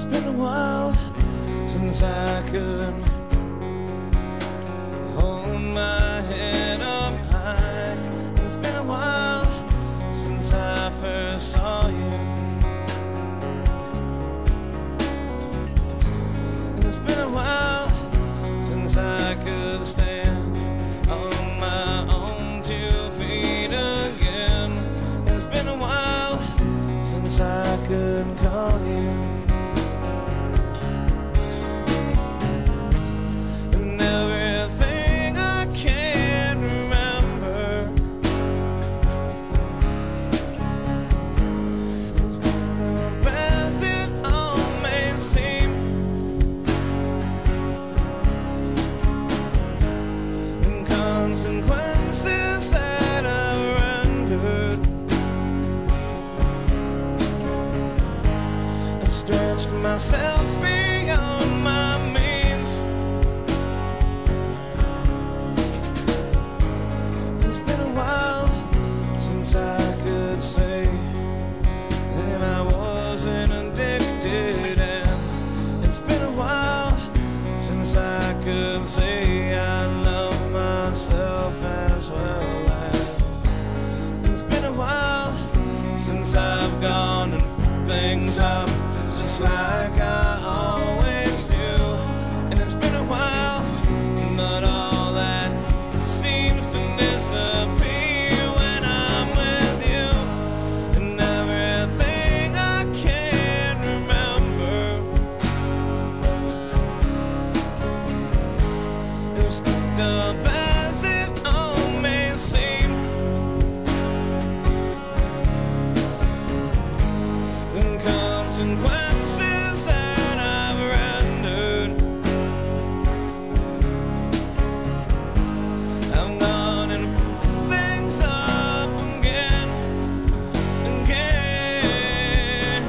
It's been a while since I could hold my head up high. It's been a while since I first saw you. It's been a while since I could stand on my own 2 feet again. It's been a while since I could call you. And everything I can remember is the best it all may seem. And consequences that I've rendered, I stretched myself beyond my means. It's been a while since I could say that I wasn't addicted, and it's been a while since I could say I love myself as well. It's been a while since I've gone and fucked things up just like I always do. And it's been a while, but all that seems to disappear when I'm with you. And everything I can remember is fucked up as it all may seem. And consequences that I've rendered, I've gone and fucked things up again and again.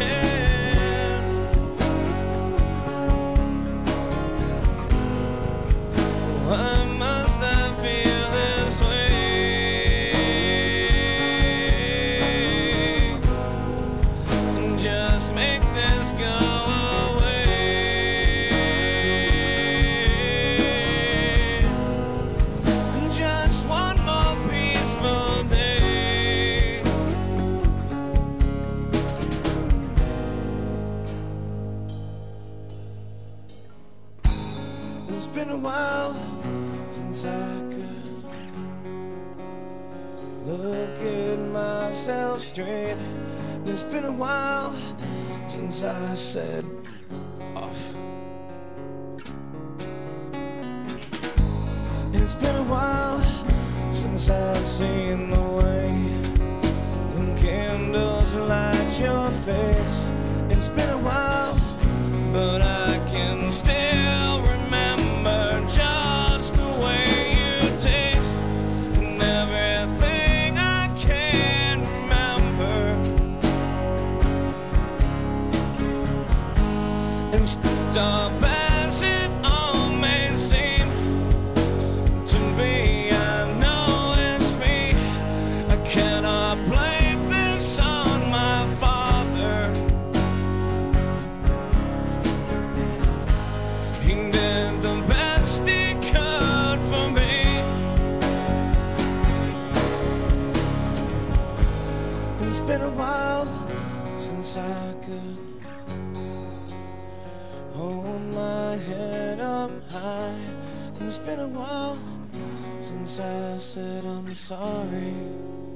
Why must I feel this way? And just make this go away. And just one more peaceful day. It's been a while since I could look at myself straight. It's been a while since I said off. And it's been a while since I've seen the way when candles light your face. It's been a while, but I can still remember just the way you taste. And everything I can remember is fucked up as it all may seem to be. I know it's me. I cannot blame this on my father. He did the best he could for me. It's been a while since I could hold my head up high. And it's been a while since I said I'm sorry.